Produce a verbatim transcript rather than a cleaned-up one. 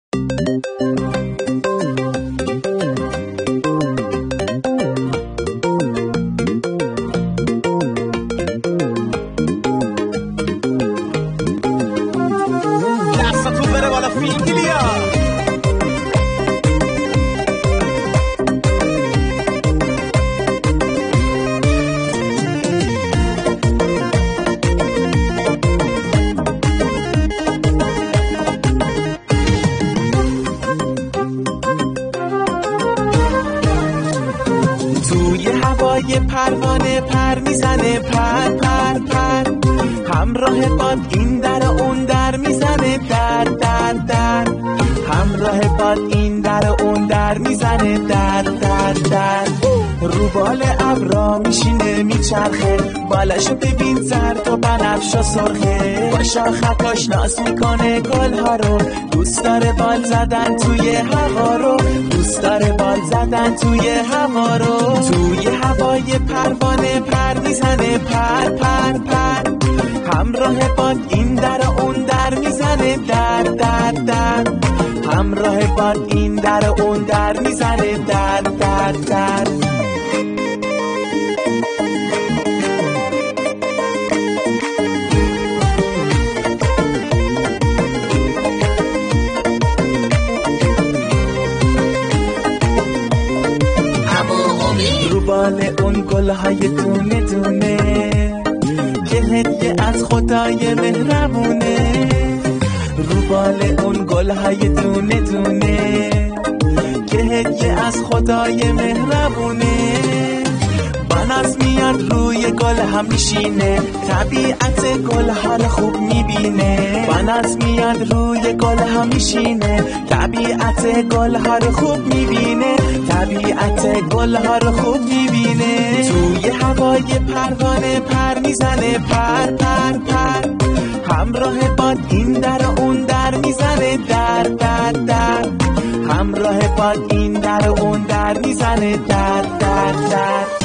دستتون بره بالا فینگلیا. توی هوای پروانه پر میزنه پر پر پر، همراه باد این در اون در میزنه در در در، همراه باد این در اون در میزنه در در در. رو بال ابرا میشینه میچرخه، بالاشو ببین زرد و بنفش و سرخه، با شاخکاش ناز میکنه گلها رو، دوست داره بال زدن توی هوا رو، دوست داره بال زدن توی هوا رو. توی هوای پروانه پر میزنه پر پر پر، همراه باد این در اون در میزنه در در در، همراه باد این در اون در میزنه در در در. رو بال اون گلهای دونه دونه که هدیه از خدای مهربونه، رو بال اون گلهای دونه دونه که هدیه از خدای مهربونه. بناز میاد روی گل هم میشینه، طبیعت گل ها رو خوب میبینه. بناز میاد روی گل هم میشینه، طبیعت گل ها رو خوب میبینه، طبیعت گل ها رو خوب میبینه. توی هوای پروانه پر میزنه پر پر پر، همراه باد این در اون در میزنه در در در، همراه باد این در اون در میزنه در در در.